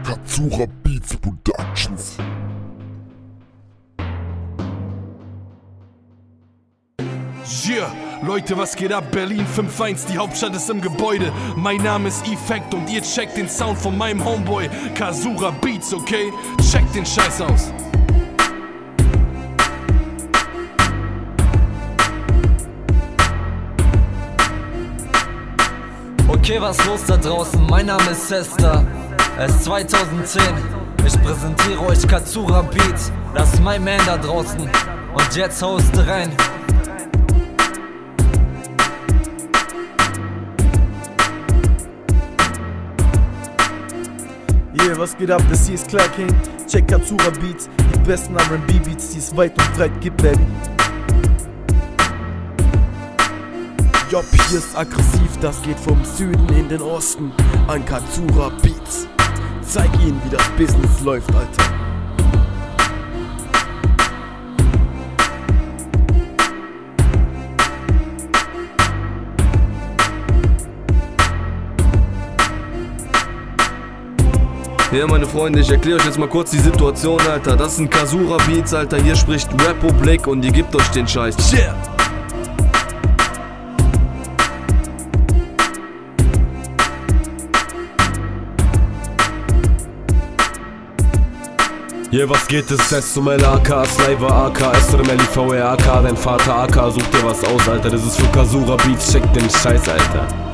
Katsura Beats Productions. Yeah, Leute, was geht ab? Berlin 5-1, die Hauptstadt ist im Gebäude. Mein Name ist Effekt und ihr checkt den Sound von meinem Homeboy Katsura Beats, okay? Checkt den Scheiß aus. Okay, was los da draußen? Mein Name ist Sester. Es ist 2010. Ich präsentiere euch Katsura Beats. Das ist mein Man da draußen. Und jetzt haust du rein. Yeah, was geht ab? Das hier ist Clark King. Check Katsura Beats. Die besten R&B Beats, die es weit und breit gibt, baby. Job, hier ist aggressiv, das geht vom Süden in den Osten an Katsura Beats. Zeig ihnen, wie das Business läuft, Alter. Ja, meine Freunde, ich erkläre euch jetzt mal kurz die Situation, Alter. Das sind Katsura Beats, Alter. Hier spricht Republic und ihr gebt euch den Scheiß. Yeah! Yeah, was geht es? S zum LAK, Sniper AK, S oder LIVR AK, dein Vater AK, such dir was aus, Alter. Das ist für Katsura Beats, check den Scheiß, Alter.